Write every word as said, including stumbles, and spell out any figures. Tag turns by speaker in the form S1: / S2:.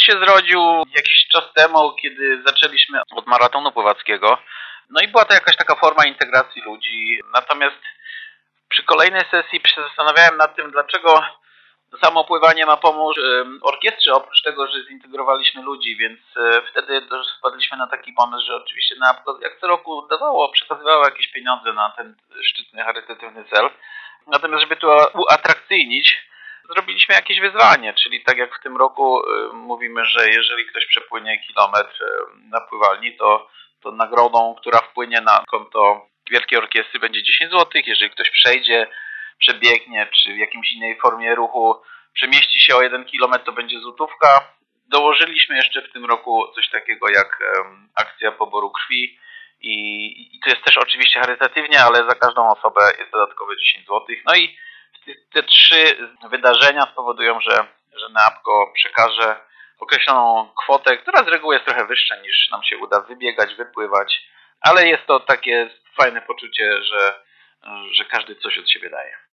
S1: się zrodził jakiś czas temu, kiedy zaczęliśmy od maratonu pływackiego. No i była to jakaś taka forma integracji ludzi. Natomiast przy kolejnej sesji się zastanawiałem nad tym, dlaczego samo pływanie ma pomóc orkiestrze, oprócz tego, że zintegrowaliśmy ludzi, więc wtedy też wpadliśmy na taki pomysł, że oczywiście NABCO jak co roku dawało, przekazywało jakieś pieniądze na ten szczytny, charytatywny cel. Natomiast żeby to uatrakcyjnić, zrobiliśmy jakieś wyzwanie, czyli tak jak w tym roku mówimy, że jeżeli ktoś przepłynie kilometr na pływalni, to, to nagrodą, która wpłynie na konto Wielkiej Orkiestry będzie dziesięć złotych. Jeżeli ktoś przejdzie, przebiegnie, czy w jakiejś innej formie ruchu przemieści się o jeden kilometr, to będzie złotówka. Dołożyliśmy jeszcze w tym roku coś takiego jak um, akcja poboru krwi i, i to jest też oczywiście charytatywnie, ale za każdą osobę jest dodatkowe dziesięć złotych. No i te, te trzy wydarzenia spowodują, że, że NABCO przekaże określoną kwotę, która z reguły jest trochę wyższa niż nam się uda wybiegać, wypływać, ale jest to takie fajne poczucie, że, że każdy coś od siebie daje.